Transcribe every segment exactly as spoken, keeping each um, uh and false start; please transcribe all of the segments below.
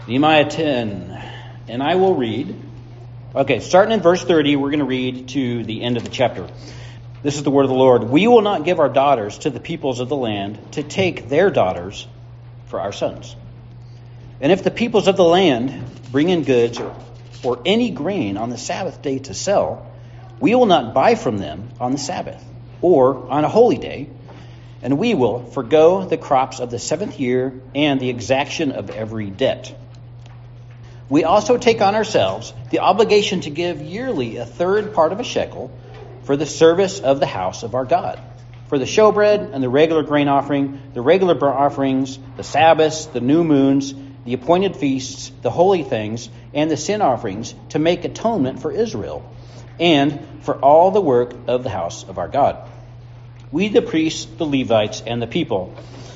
Nehemiah ten, and I will read. Okay, starting in verse thirty, we're going to read to the end of the chapter. This is the word of the Lord. We will not give our daughters to the peoples of the land to take their daughters for our sons. And if the peoples of the land bring in goods or, or any grain on the Sabbath day to sell, we will not buy from them on the Sabbath or on a holy day, and we will forego the crops of the seventh year and the exaction of every debt. We also take on ourselves the obligation to give yearly a third part of a shekel for the service of the house of our God, for the showbread and the regular grain offering, the regular burnt offerings, the Sabbaths, the new moons, the appointed feasts, the holy things, and the sin offerings, to make atonement for Israel, and for all the work of the house of our God. We, the priests, the Levites, and the people,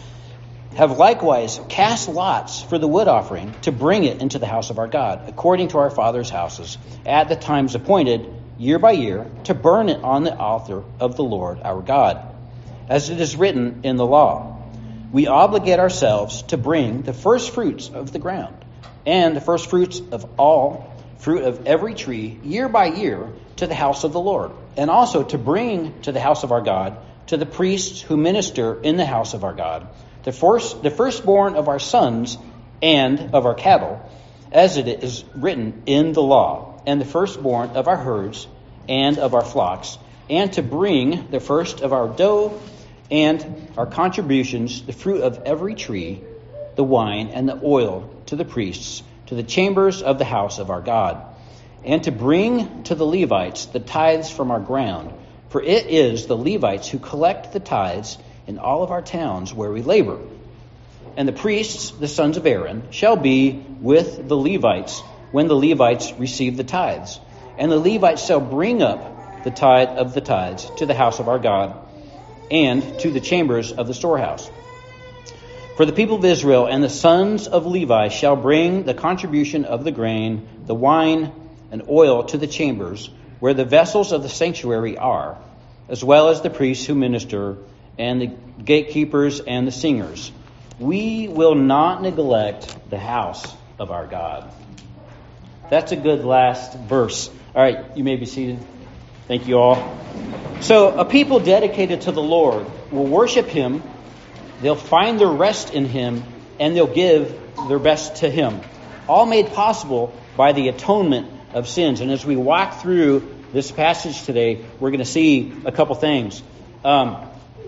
have likewise cast lots for the wood offering to bring it into the house of our God, according to our fathers' houses, at the times appointed, year by year, to burn it on the altar of the Lord our God, as it is written in the law. We obligate ourselves to bring the first fruits of the ground, and the first fruits of all fruit of every tree, year by year, to the house of the Lord, and also to bring to the house of our God, to the priests who minister in the house of our God, the first, the firstborn of our sons and of our cattle, as it is written in the law, and the firstborn of our herds and of our flocks, and to bring the first of our dough and our contributions, the fruit of every tree, the wine and the oil, to the priests, to the chambers of the house of our God, and to bring to the Levites the tithes from our ground, for it is the Levites who collect the tithes in all of our towns where we labor. And the priests, the sons of Aaron, shall be with the Levites when the Levites receive the tithes. And the Levites shall bring up the tithe of the tithes to the house of our God and to the chambers of the storehouse. For the people of Israel and the sons of Levi shall bring the contribution of the grain, the wine, and oil to the chambers where the vessels of the sanctuary are, as well as the priests who minister and the gatekeepers and the singers. We will not neglect the house of our God. That's a good last verse. All right, you may be seated. Thank you all. So a people dedicated to the Lord will worship him, they'll find their rest in him, and they'll give their best to him. All made possible by the atonement of sins. And as we walk through this passage today, we're going to see a couple things. Um,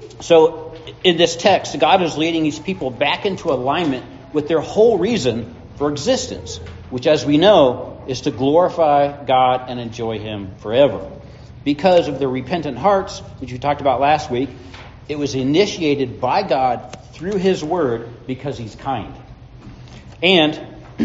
so in this text, God is leading these people back into alignment with their whole reason for existence, which, as we know, is to glorify God and enjoy him forever. Because of their repentant hearts, which we talked about last week, it was initiated by God through his word because he's kind. And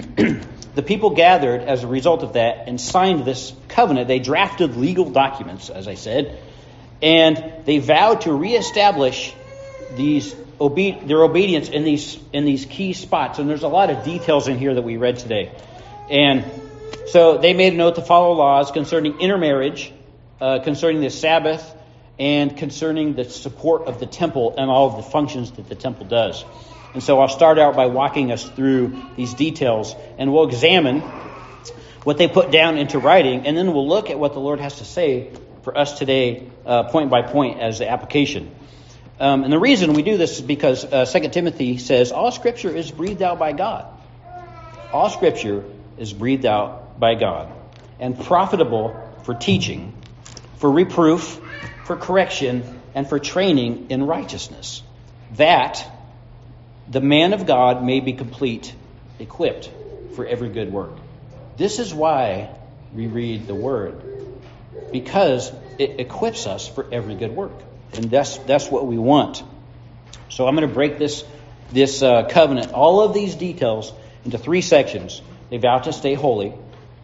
the people gathered as a result of that and signed this covenant. They drafted legal documents, as I said, and they vowed to reestablish these obe- their obedience in these in these key spots. And there's a lot of details in here that we read today. And so they made a note to follow laws concerning intermarriage, uh, concerning the Sabbath, and concerning the support of the temple and all of the functions that the temple does. And so I'll start out by walking us through these details, and we'll examine what they put down into writing, and then we'll look at what the Lord has to say for us today, uh, point by point, as the application. Um, and the reason we do this is because uh, Second Timothy says, all Scripture is breathed out by God. All Scripture is breathed out by God and profitable for teaching, for reproof, for correction, and for training in righteousness, that the man of God may be complete, equipped for every good work. This is why we read the Word, because it equips us for every good work. And that's that's what we want. So I'm going to break this, this uh, covenant, all of these details, into three sections. They vow to stay holy,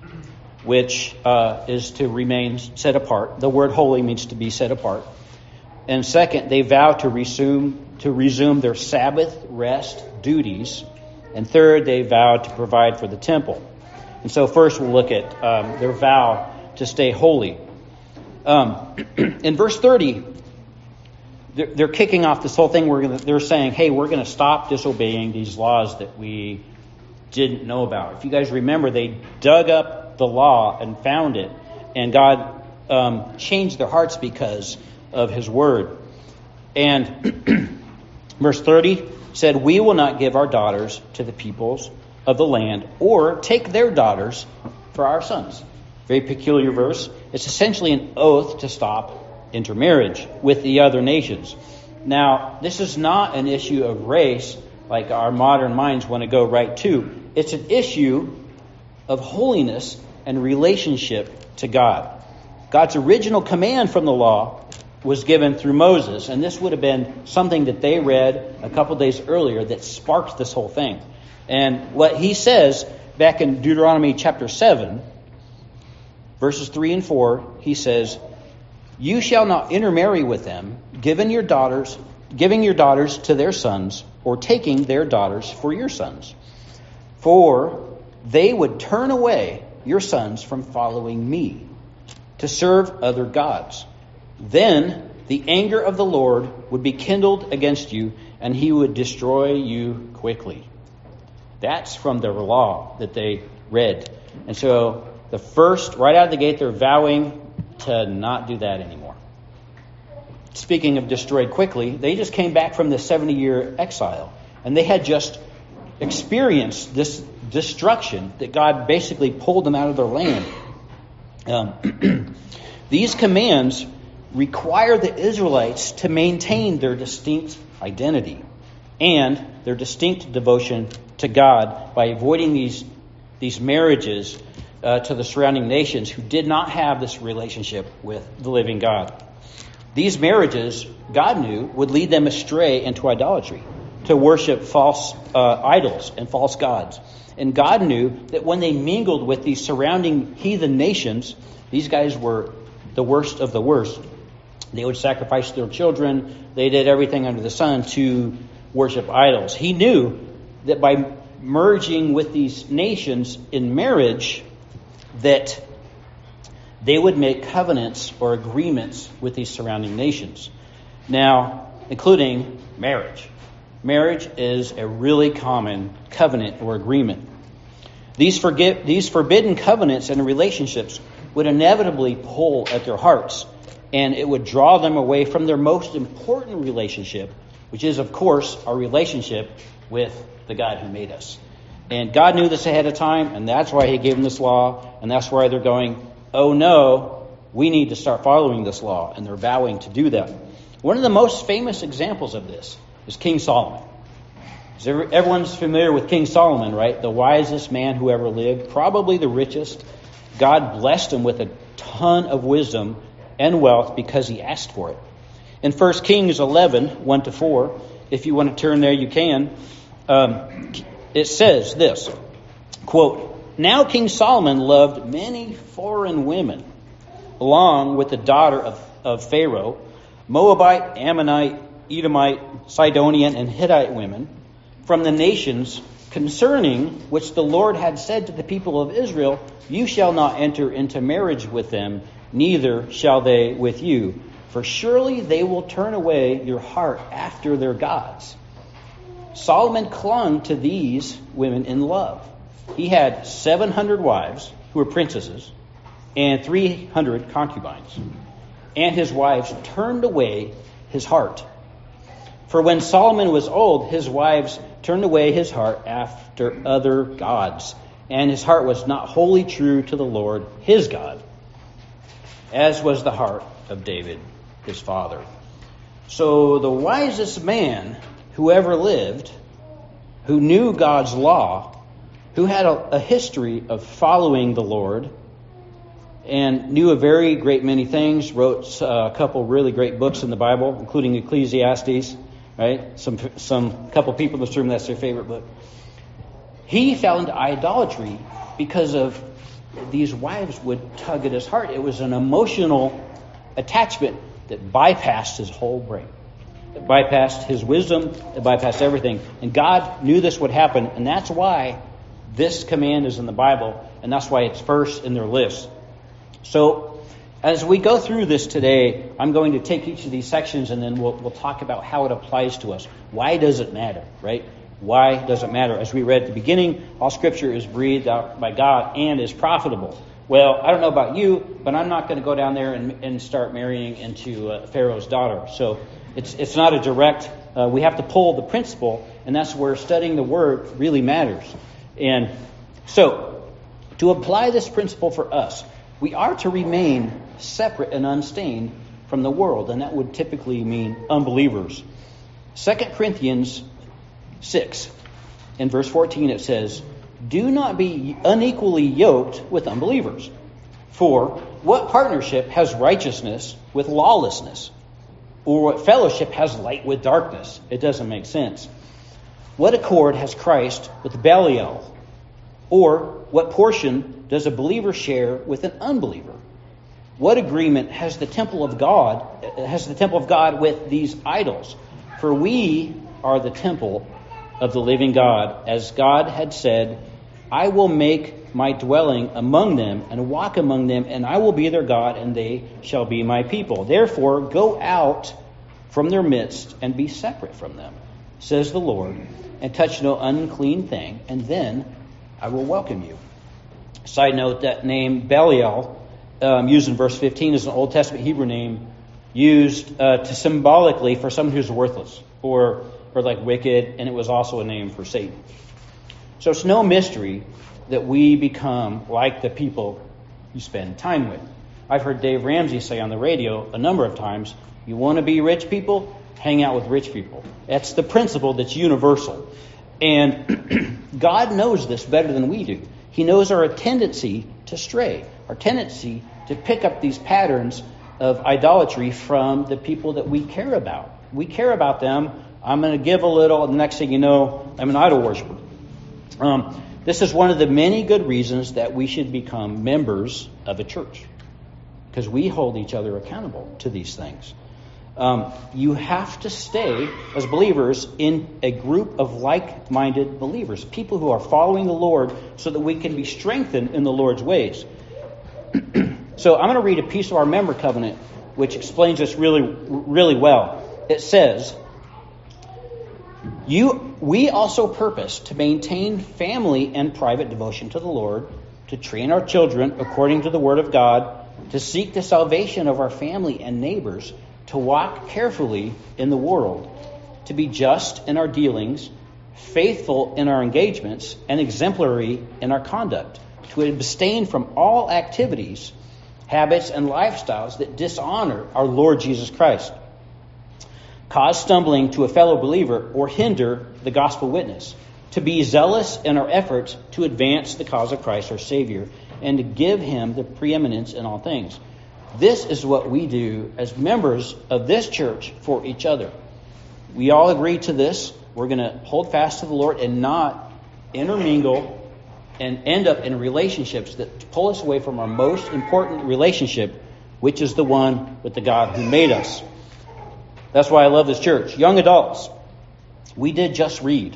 which uh, is to remain set apart. The word holy means to be set apart. And second, they vow to resume to resume their Sabbath rest duties. And third, they vow to provide for the temple. And so first we'll look at um, their vow to stay holy. Um, in verse thirty, they're, they're kicking off this whole thing. We're gonna, they're saying, hey, we're going to stop disobeying these laws that we didn't know about. If you guys remember, they dug up the law and found it, and God um, changed their hearts because of his word. And verse thirty said, "We will not give our daughters to the peoples of the land, or take their daughters for our sons." Very peculiar verse. It's essentially an oath to stop intermarriage with the other nations. Now, this is not an issue of race like our modern minds want to go right to. It's an issue of holiness and relationship to God. God's original command from the law was given through Moses, and this would have been something that they read a couple days earlier that sparked this whole thing. And what he says back in Deuteronomy chapter seven, verses three and four, he says, "You shall not intermarry with them, giving your daughters, giving your daughters to their sons, or taking their daughters for your sons. For they would turn away your sons from following me, to serve other gods. Then the anger of the Lord would be kindled against you, and he would destroy you quickly." That's from the law that they read. And so the first, right out of the gate, they're vowing to not do that anymore. Speaking of destroyed quickly, they just came back from the seventy-year exile, and they had just experienced this destruction that God basically pulled them out of their land. Um, these commands require the Israelites to maintain their distinct identity and their distinct devotion to God by avoiding these, these marriages uh, to the surrounding nations who did not have this relationship with the living God. These marriages, God knew, would lead them astray into idolatry, to worship false uh, idols and false gods. And God knew that when they mingled with these surrounding heathen nations, these guys were the worst of the worst. They would sacrifice their children. They did everything under the sun to worship idols. He knew that by merging with these nations in marriage, that they would make covenants or agreements with these surrounding nations. Now, including marriage. Marriage is a really common covenant or agreement. These, forget, these forbidden covenants and relationships would inevitably pull at their hearts, and it would draw them away from their most important relationship, which is, of course, our relationship with the God who made us. And God knew this ahead of time, and that's why he gave them this law, and that's why they're going, oh no, we need to start following this law, and they're vowing to do that. One of the most famous examples of this is King Solomon. Everyone's familiar with King Solomon, right? The wisest man who ever lived, probably the richest. God blessed him with a ton of wisdom and wealth because he asked for it. In First Kings eleven, one to four, if you want to turn there, you can. Um, it says this, quote, "Now King Solomon loved many foreign women, along with the daughter of, of Pharaoh, Moabite, Ammonite, Edomite, Sidonian, and Hittite women, from the nations concerning which the Lord had said to the people of Israel, you shall not enter into marriage with them, neither shall they with you. For surely they will turn away your heart after their gods." Solomon clung to these women in love. He had seven hundred wives, who were princesses, and three hundred concubines. And his wives turned away his heart. For when Solomon was old, his wives turned away his heart after other gods, and his heart was not wholly true to the Lord his God, as was the heart of David, his father. So the wisest man who ever lived, who knew God's law, who had a, a history of following the Lord, and knew a very great many things, wrote a couple really great books in the Bible, including Ecclesiastes, right? Some some couple people in this room, that's their favorite book. He fell into idolatry because of these wives would tug at his heart. It was an emotional attachment that bypassed his whole brain. It bypassed his wisdom. It bypassed everything. And God knew this would happen, and that's why this command is in the Bible, and that's why it's first in their list. So as we go through this today, I'm going to take each of these sections and then we'll, we'll talk about how it applies to us. Why does it matter, right? Why does it matter? As we read at the beginning, all Scripture is breathed out by God and is profitable. Well, I don't know about you, but I'm not going to go down there and, and start marrying into uh, Pharaoh's daughter. So it's it's not a direct, uh, we have to pull the principle, and that's where studying the Word really matters. And so, to apply this principle for us, we are to remain separate and unstained from the world, and that would typically mean unbelievers. Second Corinthians six, in verse fourteen, it says, "Do not be unequally yoked with unbelievers. For what partnership has righteousness with lawlessness? Or what fellowship has light with darkness?" It doesn't make sense. "What accord has Christ with Belial? Or what portion does a believer share with an unbeliever? What agreement has the temple of God, has the temple of God with these idols? For we are the temple of the living God, as God had said, I will make my dwelling among them and walk among them, and I will be their God, and they shall be my people. Therefore, go out from their midst and be separate from them, says the Lord, and touch no unclean thing, and then I will welcome you." Side note, that name Belial, um, used in verse fifteen, is an Old Testament Hebrew name used uh, to symbolically for someone who's worthless or or like wicked, and it was also a name for Satan. So it's no mystery that we become like the people you spend time with. I've heard Dave Ramsey say on the radio a number of times, you want to be rich people? Hang out with rich people. That's the principle that's universal. And God knows this better than we do. He knows our tendency to stray, our tendency to pick up these patterns of idolatry from the people that we care about. We care about them. I'm going to give a little, and the next thing you know, I'm an idol worshiper. Um, this is one of the many good reasons that we should become members of a church, because we hold each other accountable to these things. Um, you have to stay, as believers, in a group of like-minded believers, people who are following the Lord, so that we can be strengthened in the Lord's ways. So I'm going to read a piece of our member covenant, which explains this really, really well. It says, You, we also purpose to maintain family and private devotion to the Lord, to train our children according to the Word of God, to seek the salvation of our family and neighbors, to walk carefully in the world, to be just in our dealings, faithful in our engagements, and exemplary in our conduct, to abstain from all activities, habits, and lifestyles that dishonor our Lord Jesus Christ, cause stumbling to a fellow believer, or hinder the gospel witness, to be zealous in our efforts to advance the cause of Christ our Savior, and to give Him the preeminence in all things. This is what we do as members of this church for each other. We all agree to this. We're going to hold fast to the Lord and not intermingle and end up in relationships that pull us away from our most important relationship, which is the one with the God who made us. That's why I love this church. Young adults, we did just read.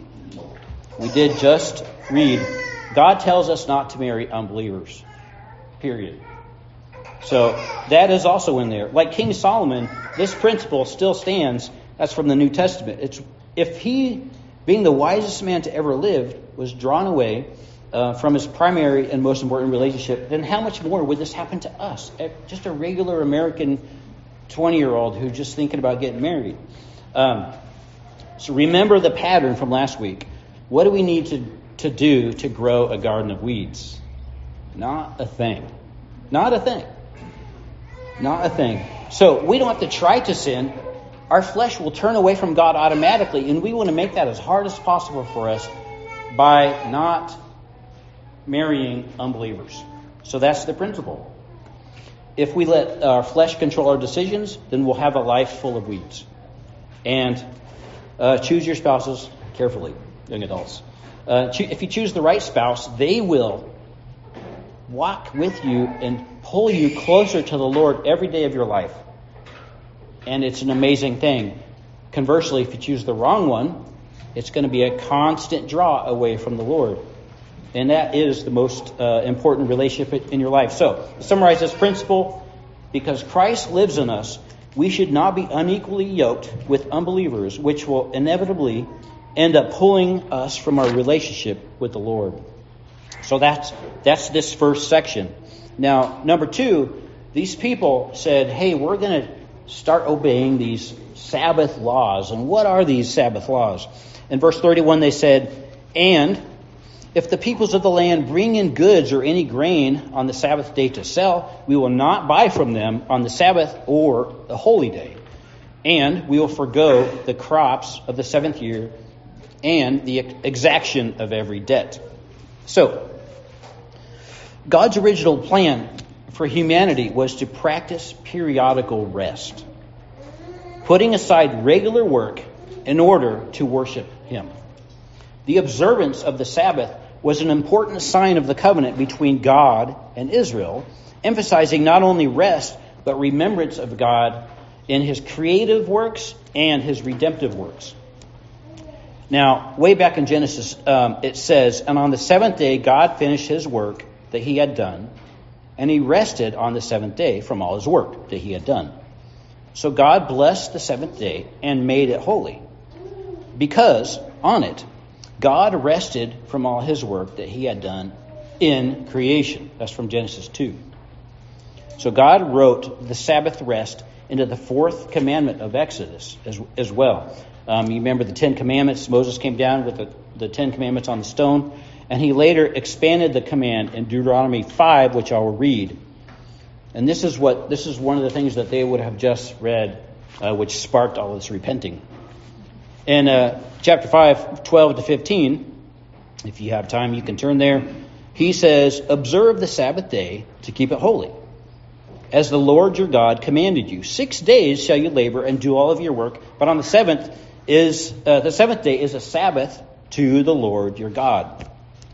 We did just read. God tells us not to marry unbelievers. Period. So that is also in there. Like King Solomon, this principle still stands. That's from the New Testament. It's if he, being the wisest man to ever live, was drawn away uh, from his primary and most important relationship, then how much more would this happen to us? Just a regular American twenty-year-old who's just thinking about getting married. Um, so remember the pattern from last week. What do we need to, to do to grow a garden of weeds? Not a thing. Not a thing. Not a thing. So we don't have to try to sin. Our flesh will turn away from God automatically, and we want to make that as hard as possible for us by not marrying unbelievers. So that's the principle. If we let our flesh control our decisions, then we'll have a life full of weeds. And uh, choose your spouses carefully, young adults. Uh, cho- if you choose the right spouse, they will walk with you and pull you closer to the Lord every day of your life. And it's an amazing thing. Conversely, if you choose the wrong one, it's going to be a constant draw away from the Lord. And that is the most uh, important relationship in your life. So, to summarize this principle, because Christ lives in us, we should not be unequally yoked with unbelievers, which will inevitably end up pulling us from our relationship with the Lord. So that's that's this first section. Now, number two, these people said, hey, we're going to start obeying these Sabbath laws. And what are these Sabbath laws? In verse thirty-one, they said, and if the peoples of the land bring in goods or any grain on the Sabbath day to sell, we will not buy from them on the Sabbath or the holy day. And we will forego the crops of the seventh year and the exaction of every debt. So, God's original plan for humanity was to practice periodical rest, putting aside regular work in order to worship Him. The observance of the Sabbath was an important sign of the covenant between God and Israel, emphasizing not only rest, but remembrance of God in His creative works and His redemptive works. Now, way back in Genesis, um, it says, and on the seventh day, God finished His work that He had done, and He rested on the seventh day from all His work that He had done. So God blessed the seventh day and made it holy, because on it, God rested from all His work that He had done in creation. That's from Genesis two. So God wrote the Sabbath rest into the fourth commandment of Exodus as, as well. Um, you remember the Ten Commandments. Moses came down with the, the Ten Commandments on the stone, and he later expanded the command in Deuteronomy five, which I will read. And this is what this is one of the things that they would have just read, uh, which sparked all this repenting. In uh, chapter five, twelve to fifteen, if you have time, you can turn there. He says, observe the Sabbath day to keep it holy, as the Lord your God commanded you. Six days shall you labor and do all of your work, but on the seventh is uh, the seventh day is a Sabbath to the Lord your God.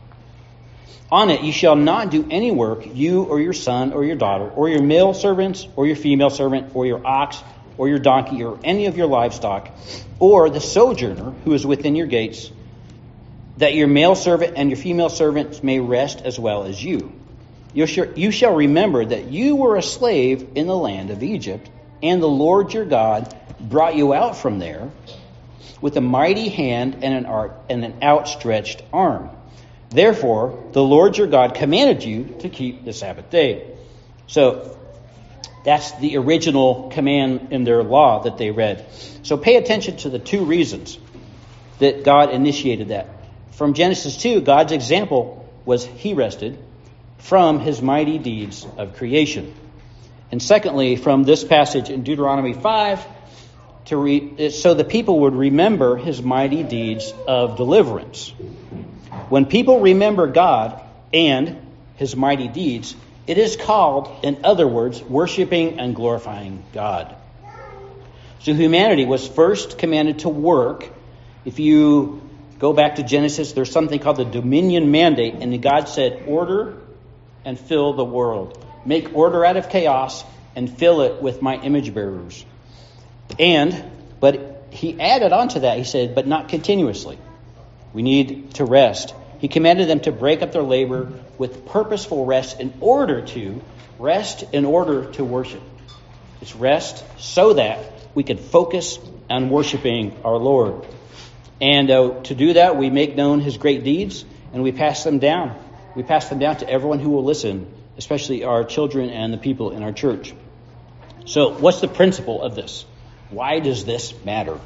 On it you shall not do any work, you or your son or your daughter, or your male servants, or your female servant, or your ox, or your donkey, or any of your livestock, or the sojourner who is within your gates, that your male servant and your female servants may rest as well as you. You shall, you shall remember that you were a slave in the land of Egypt, and the Lord your God brought you out from there with a mighty hand and an, art, and an outstretched arm. Therefore, the Lord your God commanded you to keep the Sabbath day. So, that's the original command in their law that they read. So pay attention to the two reasons that God initiated that. From Genesis two, God's example was He rested from His mighty deeds of creation. And secondly, from this passage in Deuteronomy five, to re- so the people would remember His mighty deeds of deliverance. When people remember God and His mighty deeds, it is called, in other words, worshiping and glorifying God. So humanity was first commanded to work. If you go back to Genesis, there's something called the dominion mandate, and God said, order and fill the world. Make order out of chaos and fill it with my image bearers. And, but He added on to that, He said, but not continuously. We need to rest. He commanded them to break up their labor with purposeful rest in order to rest in order to worship. It's rest so that we can focus on worshiping our Lord. And uh, to do that, we make known His great deeds, and we pass them down. We pass them down to everyone who will listen, especially our children and the people in our church. So what's the principle of this? Why does this matter?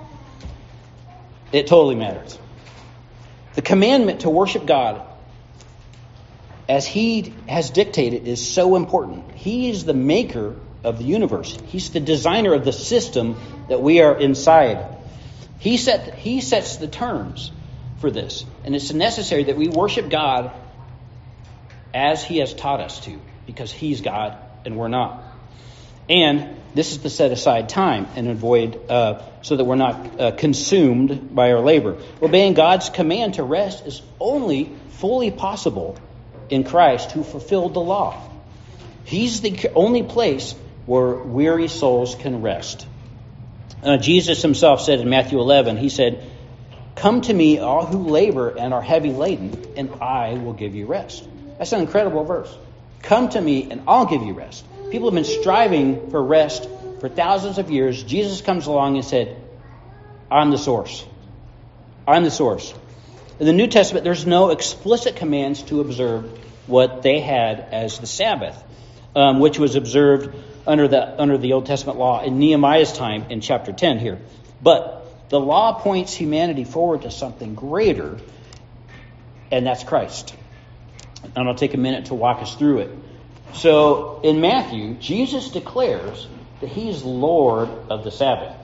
It totally matters. The commandment to worship God as He has dictated is so important. He is the maker of the universe. He's the designer of the system that we are inside. He set He sets the terms for this. And it's necessary that we worship God as He has taught us to, because He's God and we're not. And this is to set aside time and avoid, uh, so that we're not uh, consumed by our labor. Obeying God's command to rest is only fully possible in Christ, who fulfilled the law. He's the only place where weary souls can rest. Uh, Jesus Himself said in Matthew eleven, He said, come to me, all who labor and are heavy laden, and I will give you rest. That's an incredible verse. Come to me and I'll give you rest. People have been striving for rest for thousands of years. Jesus comes along and said, I'm the source. I'm the source. In the New Testament, there's no explicit commands to observe what they had as the Sabbath, um, which was observed under the under the Old Testament law in Nehemiah's time in chapter ten here. But the law points humanity forward to something greater, and that's Christ. And I'll take a minute to walk us through it. So in Matthew, Jesus declares that he's Lord of the Sabbath.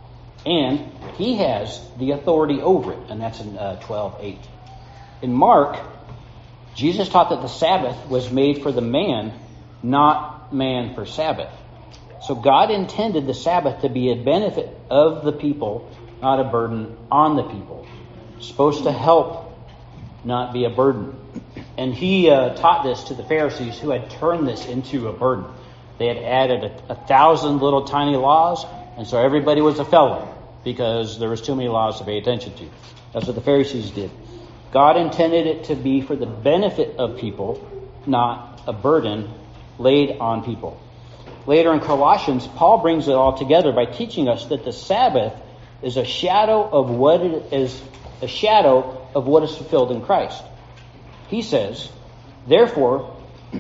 And he has the authority over it. And that's in uh, twelve eight. In Mark, Jesus taught that the Sabbath was made for the man, not man for Sabbath. So God intended the Sabbath to be a benefit of the people, not a burden on the people. It's supposed to help, not be a burden. And he uh, taught this to the Pharisees, who had turned this into a burden. They had added a, a thousand little tiny laws, and so everybody was a felon because there was too many laws to pay attention to. That's what the Pharisees did. God intended it to be for the benefit of people, not a burden laid on people. Later in Colossians, Paul brings it all together by teaching us that the Sabbath is a shadow of what it is, a shadow of what is fulfilled in Christ. He says, therefore,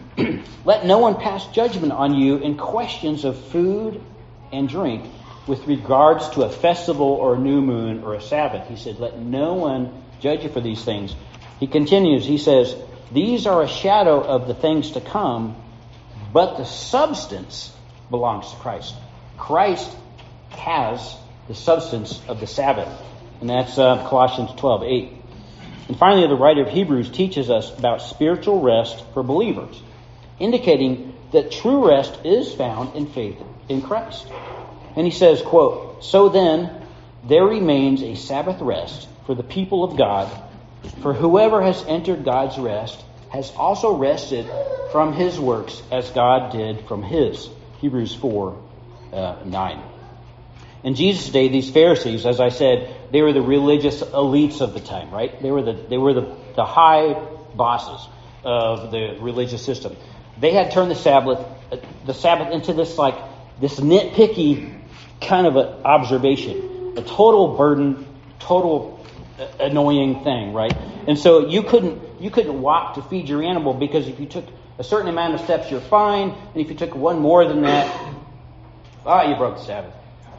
let no one pass judgment on you in questions of food and drink with regards to a festival or a new moon or a Sabbath. He said, let no one judge you for these things. He continues, he says, these are a shadow of the things to come, but the substance belongs to Christ. Christ has the substance of the Sabbath. And that's uh, Colossians twelve eight. And finally, the writer of Hebrews teaches us about spiritual rest for believers, indicating that true rest is found in faith in Christ. And he says, quote, so then there remains a Sabbath rest for the people of God, for whoever has entered God's rest has also rested from his works as God did from his. Hebrews four nine. In Jesus' day, these Pharisees, as I said, they were the religious elites of the time, right? They were the they were the, the high bosses of the religious system. They had turned the Sabbath the Sabbath into this like this nitpicky kind of an observation, a total burden, total annoying thing, right? And so you couldn't you couldn't walk to feed your animal, because if you took a certain amount of steps, you're fine, and if you took one more than that, ah, you broke the Sabbath.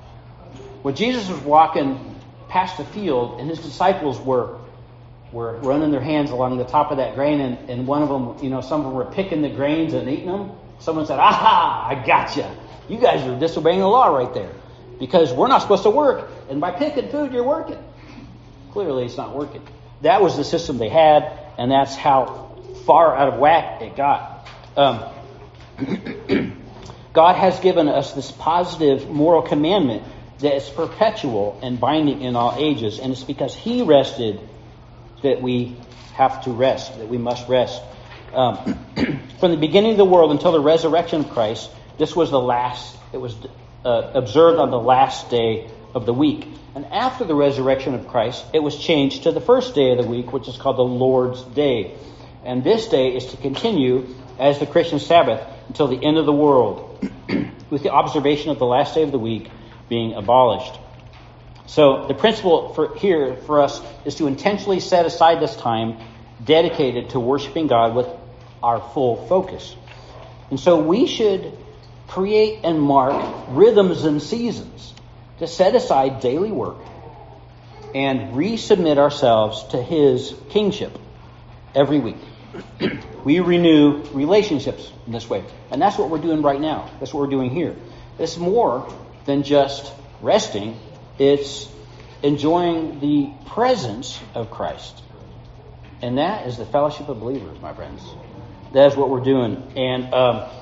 When Jesus was walking past the field, and his disciples were were running their hands along the top of that grain, and, and one of them, you know, some of them were picking the grains and eating them. Someone said, aha, I gotcha. You guys are disobeying the law right there, because we're not supposed to work, and by picking food, you're working. Clearly, it's not working. That was the system they had, and that's how far out of whack it got. Um, God has given us this positive moral commandment that is perpetual and binding in all ages, and it's because he rested that we have to rest, that we must rest. Um, from the beginning of the world until the resurrection of Christ, this was the last, it was uh, observed on the last day of the week. And after the resurrection of Christ, it was changed to the first day of the week, which is called the Lord's Day. And this day is to continue as the Christian Sabbath until the end of the world, with the observation of the last day of the week being abolished. So the principle for here for us is to intentionally set aside this time dedicated to worshiping God with our full focus. And so we should create and mark rhythms and seasons to set aside daily work and resubmit ourselves to his kingship every week. We renew relationships in this way. And that's what we're doing right now. That's what we're doing here. It's more than just resting. It's enjoying the presence of Christ. And that is the fellowship of believers, my friends. That is what we're doing. And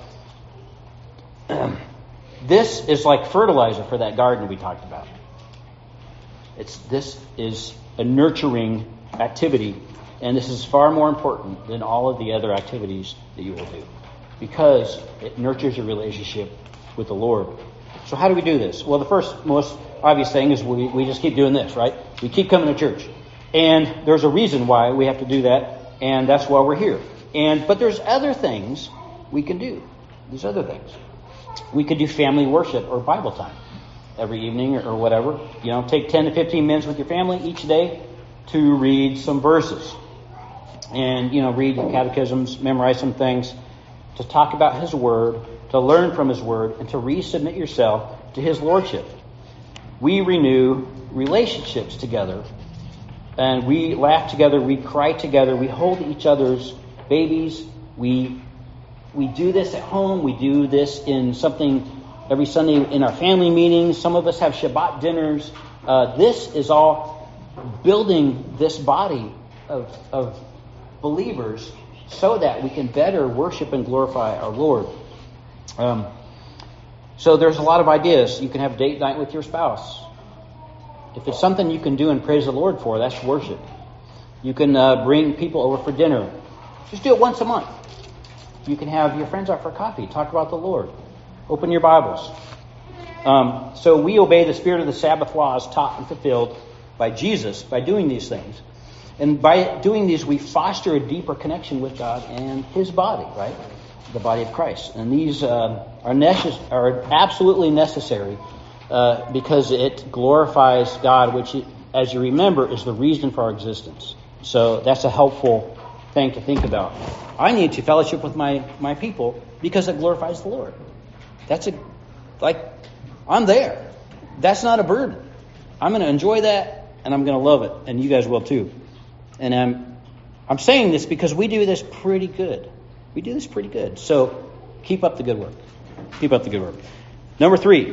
um, this is like fertilizer for that garden we talked about. It's This is a nurturing activity. And this is far more important than all of the other activities that you will do, because it nurtures your relationship with the Lord. So how do we do this? Well, the first most obvious thing is we, we just keep doing this, right? We keep coming to church. And there's a reason why we have to do that, and that's why we're here. And but there's other things we can do. There's other things. We could do family worship or Bible time every evening or, or whatever. You know, take ten to fifteen minutes with your family each day. to read some verses and, you know, read your catechisms, memorize some things, to talk about His Word, to learn from His Word, and to resubmit yourself to His Lordship. We renew relationships together, and we laugh together, we cry together, we hold each other's babies, we we do this at home, we do this in something every Sunday in our family meetings. Some of us have Shabbat dinners. Uh, this is all building this body of, of believers so that we can better worship and glorify our Lord. Um, so there's a lot of ideas. You can have date night with your spouse. If it's something you can do and praise the Lord for, that's worship. You can uh, bring people over for dinner. Just do it once a month. You can have your friends out for coffee. Talk about the Lord. Open your Bibles. Um, so we obey the spirit of the Sabbath laws taught and fulfilled by Jesus by doing these things. And by doing these, we foster a deeper connection with God and His body, right? The body of Christ. And these uh, are, necess- are absolutely necessary uh, because it glorifies God, which, as you remember, is the reason for our existence. So that's a helpful thing to think about. I need to fellowship with my, my people because it glorifies the Lord. That's a, like, I'm there. That's not a burden. I'm going to enjoy that, and I'm going to love it, and you guys will too. And I'm, I'm saying this because we do this pretty good. We do this pretty good. So keep up the good work. Keep up the good work. Number three,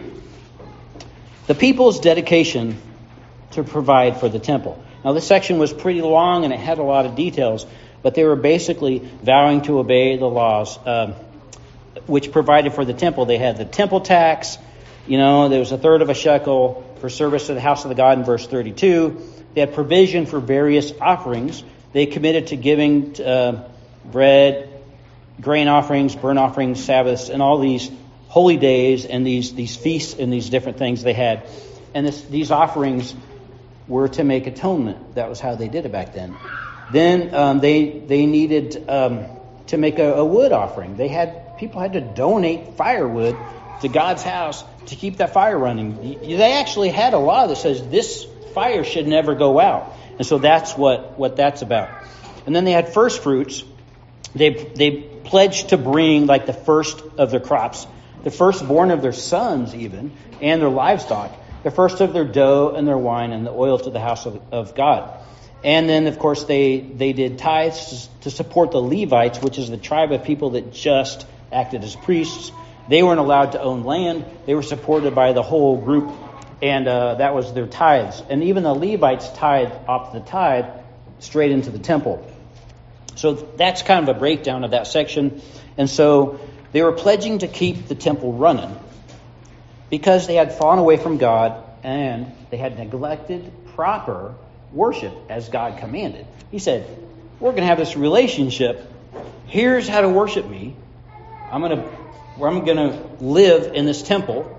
the people's dedication to provide for the temple. Now, this section was pretty long, and it had a lot of details, but they were basically vowing to obey the laws, um, which provided for the temple. They had the temple tax. You know, there was a third of a shekel for service to the house of the God in verse thirty-two. They had provision for various offerings. They committed to giving uh, bread, grain offerings, burnt offerings, Sabbaths, and all these holy days and these, these feasts and these different things they had. And this, these offerings were to make atonement. That was how they did it back then. Then um, they they needed um, to make a, a wood offering. They had people had to donate firewood to God's house to keep that fire running. They actually had a law that says this fire should never go out, and so that's what, what that's about. And then they had first fruits. They they pledged to bring like the first of their crops, the firstborn of their sons, even, and their livestock, the first of their dough and their wine and the oil to the house of, of God. And then, of course, they, they did tithes to support the Levites, which is the tribe of people that just acted as priests. They weren't allowed to own land. They were supported by the whole group, and uh, that was their tithes. And even the Levites tithe off the tithe straight into the temple. So that's kind of a breakdown of that section. And so they were pledging to keep the temple running because they had fallen away from God and they had neglected proper worship as God commanded. He said, we're going to have this relationship. Here's how to worship me. I'm going to, I'm going to live in this temple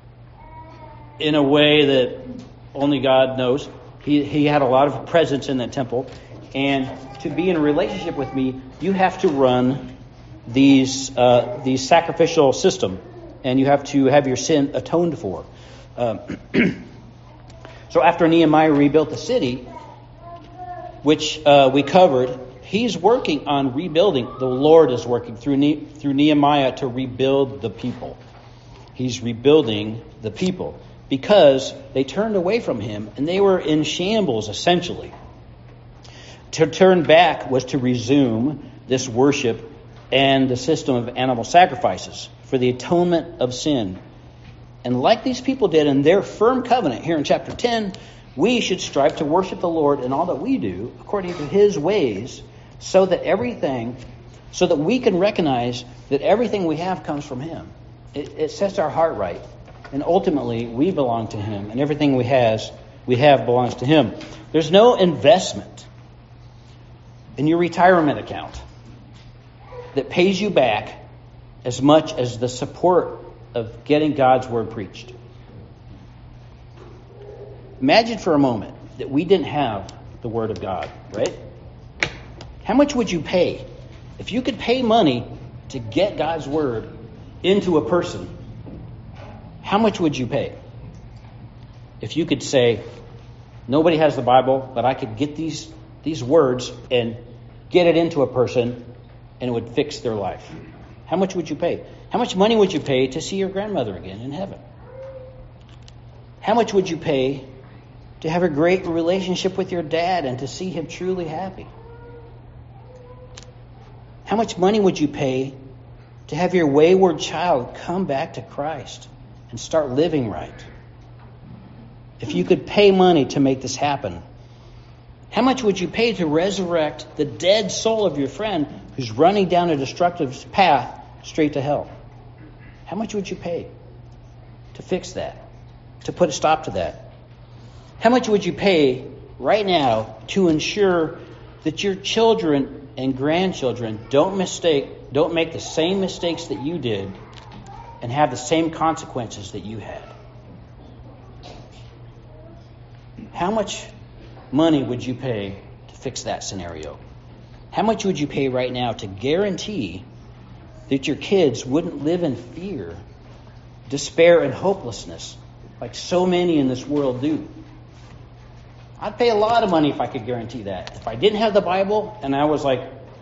in a way that only God knows. He, he had a lot of presence in that temple. And to be in a relationship with me, you have to run these, uh, these sacrificial system, and you have to have your sin atoned for. Um, So after Nehemiah rebuilt the city, which uh, we covered, he's working on rebuilding. The Lord is working through ne- through Nehemiah to rebuild the people. He's rebuilding the people because they turned away from him and they were in shambles, essentially. To turn back was to resume this worship and the system of animal sacrifices for the atonement of sin. And like these people did in their firm covenant here in chapter ten, we should strive to worship the Lord in all that we do according to His ways, so that everything, so that we can recognize that everything we have comes from Him. It, it sets our heart right, and ultimately we belong to Him, and everything we has we have belongs to Him. There's no investment in your retirement account that pays you back as much as the support of getting God's word preached. Imagine for a moment that we didn't have the word of God, right? How much would you pay? If you could pay money to get God's word into a person, how much would you pay? If you could say, Nobody has the Bible, but I could get these these words and get it into a person, and it would fix their life. How much would you pay? How much money would you pay to see your grandmother again in heaven? How much would you pay to have a great relationship with your dad and to see him truly happy? How much money would you pay to have your wayward child come back to Christ and start living right? If you could pay money to make this happen, how much would you pay to resurrect the dead soul of your friend who's running down a destructive path straight to hell? How much would you pay to fix that, to put a stop to that? How much would you pay right now to ensure that your children and grandchildren don't mistake, don't make the same mistakes that you did and have the same consequences that you had? How much money would you pay to fix that scenario? How much would you pay right now to guarantee that your kids wouldn't live in fear, despair, and hopelessness like so many in this world do? I'd pay a lot of money if I could guarantee that. If I didn't have the Bible and I was like,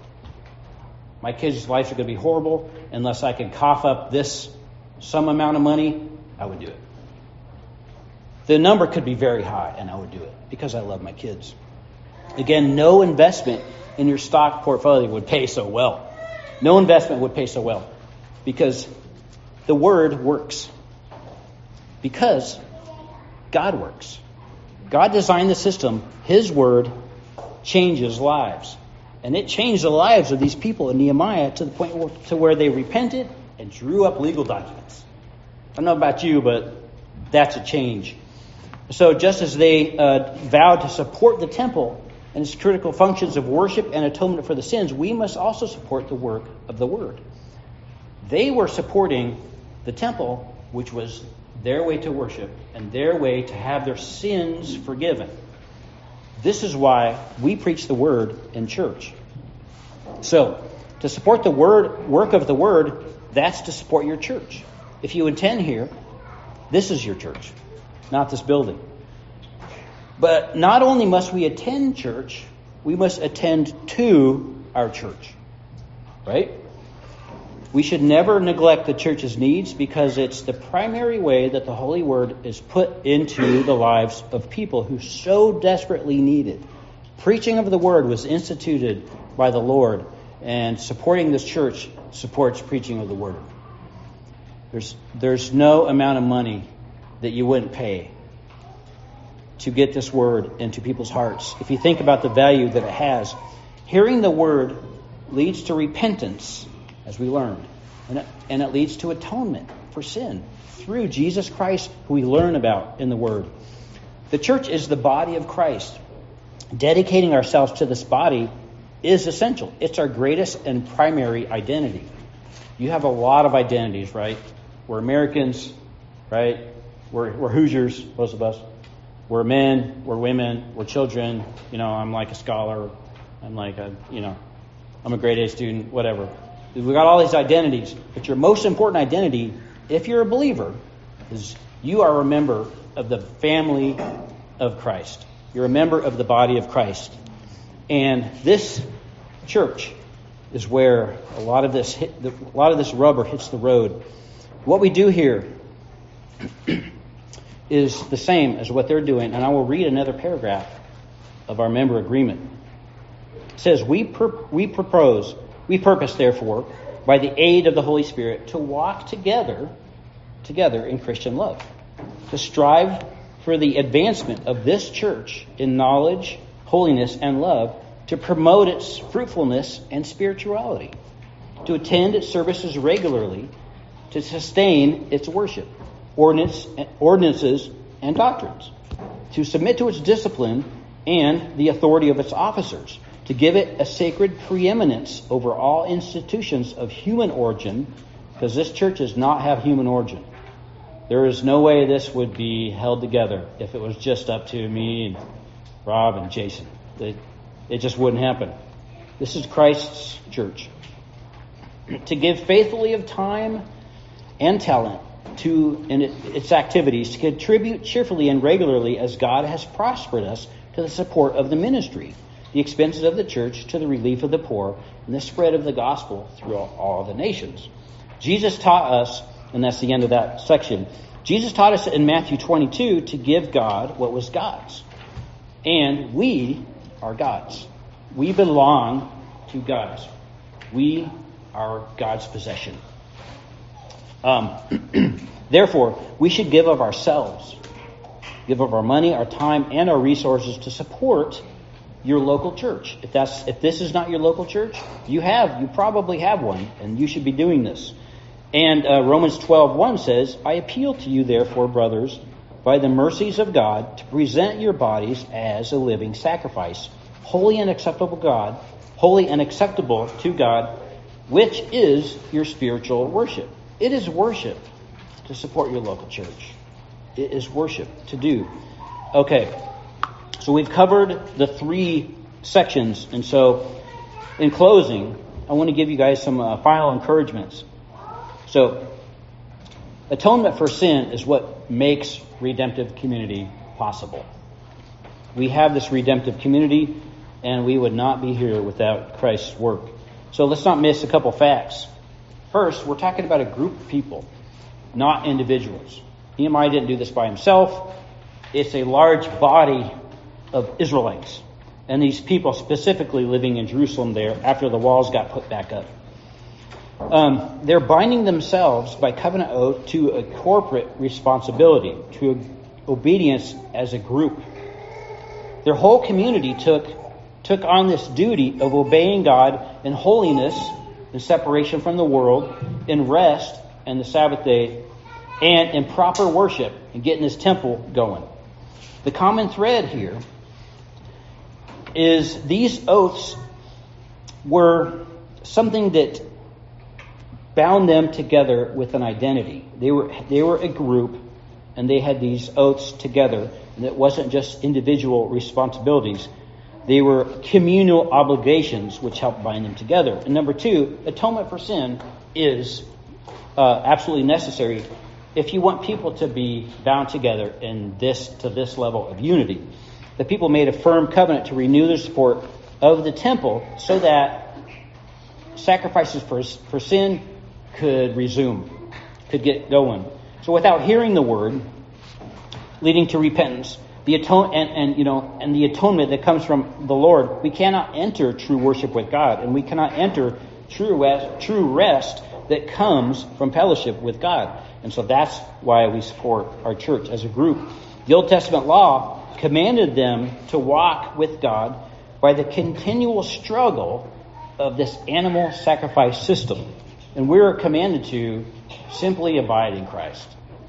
my kids' lives are going to be horrible unless I could cough up this some amount of money, I would do it. The number could be very high, and I would do it because I love my kids. Again, no investment in your stock portfolio would pay so well. No investment would pay so well because the Word works. Because God works. God designed the system. His Word changes lives. And it changed the lives of these people in Nehemiah to the point where, to where they repented and drew up legal documents. I don't know about you, but that's a change. So just as they uh, vowed to support the temple and its critical functions of worship and atonement for the sins, we must also support the work of the Word. They were supporting the temple, which was their way to worship and their way to have their sins forgiven. This is why we preach the Word in church. So, to support the word work of the Word, that's to support your church. If you attend here, this is your church, not this building. But not only must we attend church, we must attend to our church. Right? We should never neglect the church's needs because it's the primary way that the Holy Word is put into the lives of people who so desperately need it. Preaching of the Word was instituted by the Lord, and supporting this church supports preaching of the Word. There's, there's no amount of money that you wouldn't pay to get this Word into people's hearts. If you think about the value that it has, hearing the Word leads to repentance, as we learned. And it, and it leads to atonement for sin through Jesus Christ, who we learn about in the Word. The church is the body of Christ. Dedicating ourselves to this body is essential. It's our greatest and primary identity. You have a lot of identities, right? We're Americans, right? We're, we're Hoosiers, most of us. We're men, we're women, we're children. You know, I'm like a scholar. I'm like a, you know, I'm a grade A student, whatever. We've got all these identities, but your most important identity, if you're a believer, is you are a member of the family of Christ. You're a member of the body of Christ. And this church is where a lot of this hit, a lot of this rubber hits the road. What we do here is the same as what they're doing, and I will read another paragraph of our member agreement. It says, we pur- we propose We purpose, therefore, by the aid of the Holy Spirit, to walk together, together in Christian love, to strive for the advancement of this church in knowledge, holiness, and love, to promote its fruitfulness and spirituality, to attend its services regularly, to sustain its worship, ordinance, ordinances, and doctrines, to submit to its discipline and the authority of its officers, to give it a sacred preeminence over all institutions of human origin, because this church does not have human origin. There is no way this would be held together if it was just up to me and Rob and Jason. It, it just wouldn't happen. This is Christ's church. To give faithfully of time and talent to in it, its activities to contribute cheerfully and regularly as God has prospered us to the support of the ministry, the expenses of the church, to the relief of the poor, and the spread of the gospel through all, all the nations. Jesus taught us, and that's the end of that section, Jesus taught us in Matthew twenty-two to give God what was God's. And we are God's. We belong to God. We are God's possession. Um, therefore, we should give of ourselves, give of our money, our time, and our resources to support your local church. If that's if this is not your local church, you have you probably have one, and you should be doing this. And uh, Romans twelve one says, "I appeal to you, therefore, brothers, by the mercies of God, to present your bodies as a living sacrifice, holy and acceptable God, holy and acceptable to God, which is your spiritual worship." It is worship to support your local church. It is worship to do. Okay, so we've covered the three sections, and so in closing, I want to give you guys some uh, final encouragements. So, atonement for sin is what makes redemptive community possible. We have this redemptive community, and we would not be here without Christ's work. So let's not miss a couple facts. First, we're talking about a group of people, not individuals. Nehemiah didn't do this by himself. It's a large body of Israelites, and these people specifically living in Jerusalem there after the walls got put back up. Um, they're binding themselves by covenant oath to a corporate responsibility, to a obedience as a group. Their whole community took took on this duty of obeying God in holiness, in separation from the world, in rest and the Sabbath day, and in proper worship and getting this temple going. The common thread here is these oaths were something that bound them together with an identity. They were they were a group, and they had these oaths together, and it wasn't just individual responsibilities. They were communal obligations which helped bind them together. And number two, atonement for sin is uh, absolutely necessary if you want people to be bound together in this to this level of unity. The people made a firm covenant to renew their support of the temple so that sacrifices for for sin could resume, could get going. So without hearing the word, leading to repentance, the atone and, and you know and the atonement that comes from the Lord, we cannot enter true worship with God, and we cannot enter true rest, true rest that comes from fellowship with God. And so that's why we support our church as a group. The Old Testament law commanded them to walk with God by the continual struggle of this animal sacrifice system. And we're commanded to simply abide in Christ.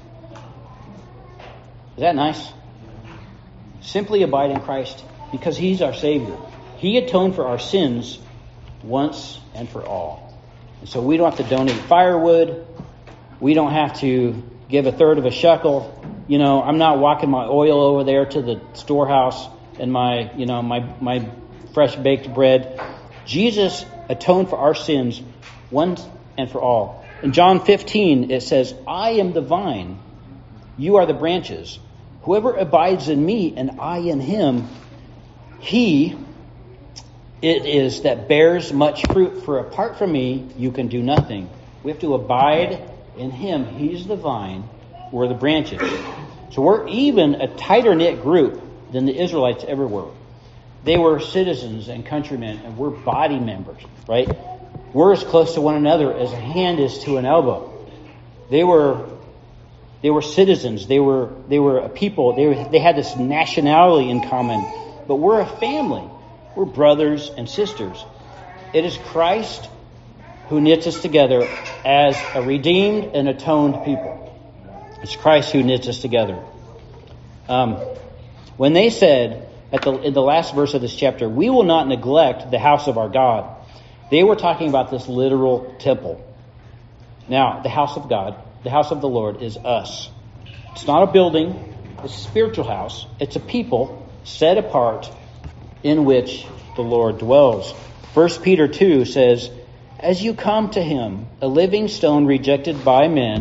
Is that nice? Simply abide in Christ because He's our Savior. He atoned for our sins once and for all. And so we don't have to donate firewood. We don't have to give a third of a shekel. You know, I'm not walking my oil over there to the storehouse and my, you know, my, my fresh baked bread. Jesus atoned for our sins once and for all. In John fifteen, it says, "I am the vine, you are the branches. Whoever abides in me and I in him, he it is that bears much fruit. For apart from me, you can do nothing." We have to abide in Him. He's the vine, we're the branches. So we're even a tighter knit group than the Israelites ever were. They were citizens and countrymen, and we're body members, right? We're as close to one another as a hand is to an elbow. They were, they were citizens. They were, they were a people. They were, they had this nationality in common. But we're a family. We're brothers and sisters. It is Christ who knits us together as a redeemed and atoned people. It's Christ who knits us together. Um, when they said at the in the last verse of this chapter, "We will not neglect the house of our God," they were talking about this literal temple. Now, the house of God, the house of the Lord, is us. It's not a building. It's a spiritual house. It's a people set apart in which the Lord dwells. First Peter two says, "As you come to Him, a living stone rejected by men,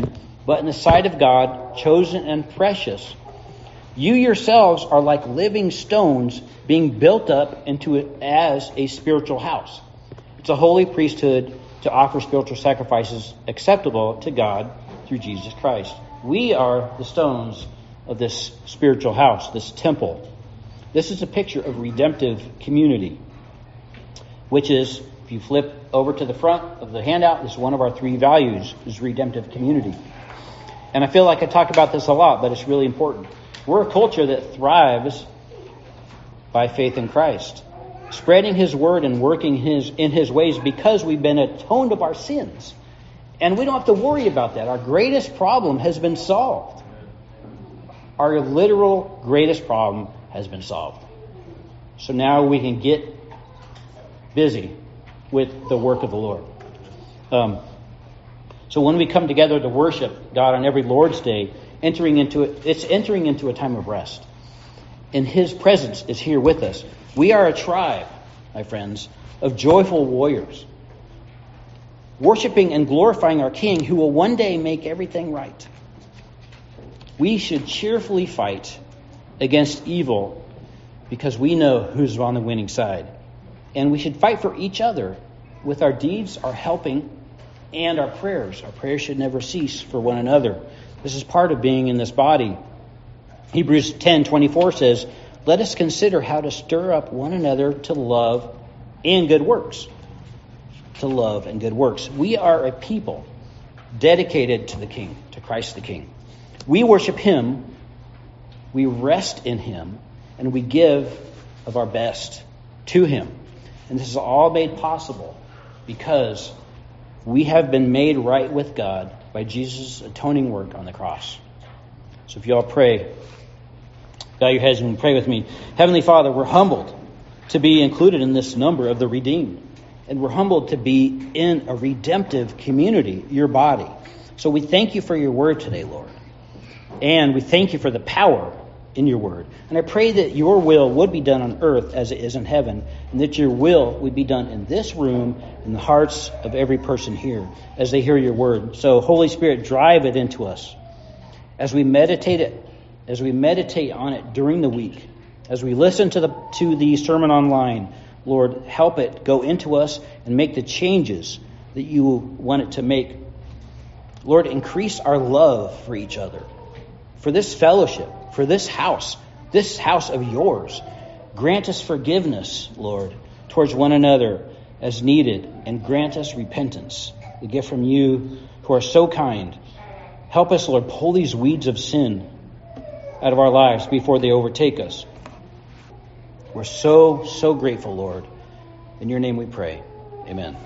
but in the sight of God, chosen and precious. You yourselves are like living stones being built up into it as a spiritual house. It's a holy priesthood to offer spiritual sacrifices acceptable to God through Jesus Christ. We are the stones of this spiritual house, this temple. This is a picture of redemptive community, which is, if you flip over to the front of the handout, this is one of our three values, is redemptive community. And I feel like I talk about this a lot, but it's really important. We're a culture that thrives by faith in Christ, spreading his word and working his in his ways because we've been atoned of our sins. And we don't have to worry about that. Our greatest problem has been solved. Our literal greatest problem has been solved. So now we can get busy with the work of the Lord. Um, so when we come together to worship God on every Lord's Day, entering into it, it's entering into a time of rest. And his presence is here with us. We are a tribe, my friends, of joyful warriors, worshiping and glorifying our King who will one day make everything right. We should cheerfully fight against evil because we know who's on the winning side. And we should fight for each other with our deeds, our helping, and our prayers. Our prayers should never cease for one another. This is part of being in this body. Hebrews ten twenty-four says, "Let us consider how to stir up one another to love and good works." To love and good works. We are a people dedicated to the King, to Christ the King. We worship him, we rest in him, and we give of our best to him. And this is all made possible because we have been made right with God by Jesus' atoning work on the cross. So if you all pray, bow your heads and pray with me. Heavenly Father, we're humbled to be included in this number of the redeemed. And we're humbled to be in a redemptive community, your body. So we thank you for your word today, Lord. And we thank you for the power in your word. And I pray that your will would be done on earth as it is in heaven, and that your will would be done in this room, in the hearts of every person here, as they hear your word. So Holy Spirit, drive it into us as we meditate it, as we meditate on it during the week, as we listen to the to the sermon online. Lord, help it go into us and make the changes that you want it to make. Lord, increase our love for each other, for this fellowship, for this house, this house of yours. Grant us forgiveness, Lord, towards one another as needed, and grant us repentance, the gift from you who are so kind. Help us, Lord, pull these weeds of sin out of our lives before they overtake us. We're so, so grateful, Lord. In your name we pray. Amen.